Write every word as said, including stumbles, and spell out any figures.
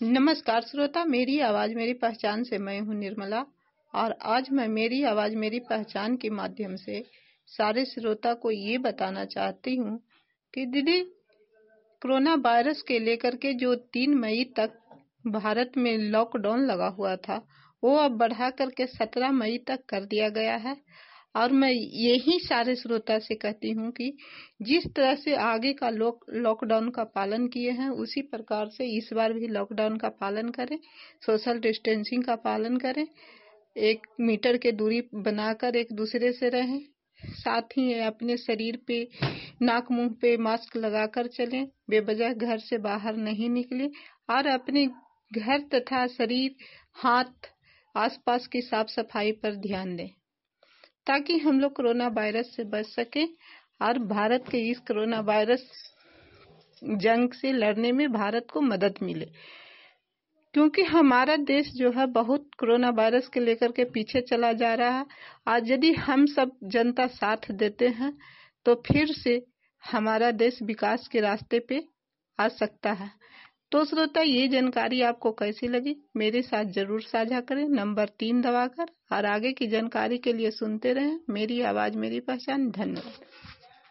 नमस्कार श्रोता, मेरी आवाज मेरी पहचान से मैं हूं निर्मला। और आज मैं मेरी आवाज मेरी पहचान के माध्यम से सारे श्रोता को ये बताना चाहती हूं कि दीदी, कोरोना वायरस के लेकर के जो तीन मई तक भारत में लॉकडाउन लगा हुआ था, वो अब बढ़ा करके सत्रह मई तक कर दिया गया है। और मैं यही सारे श्रोता से कहती हूँ कि जिस तरह से आगे का लॉक लॉकडाउन का पालन किए हैं, उसी प्रकार से इस बार भी लॉकडाउन का पालन करें, सोशल डिस्टेंसिंग का पालन करें, एक मीटर के दूरी बनाकर एक दूसरे से रहें, साथ ही अपने शरीर पे, नाक मुंह पे मास्क लगाकर चलें, बेवजह घर से बाहर नहीं निकलें और अपने घर तथा शरीर, हाथ, आसपास की साफ सफाई पर ध्यान दें, ताकि हम लोग कोरोना वायरस से बच सकें और भारत के इस कोरोना वायरस जंग से लड़ने में भारत को मदद मिले। क्योंकि हमारा देश जो है बहुत कोरोना वायरस के लेकर के पीछे चला जा रहा है। आज यदि हम सब जनता साथ देते हैं तो फिर से हमारा देश विकास के रास्ते पे आ सकता है। तो श्रोता, ये जानकारी आपको कैसी लगी मेरे साथ जरूर साझा करें, नंबर तीन दबाकर। और आगे की जानकारी के लिए सुनते रहें मेरी आवाज मेरी पहचान। धन्यवाद।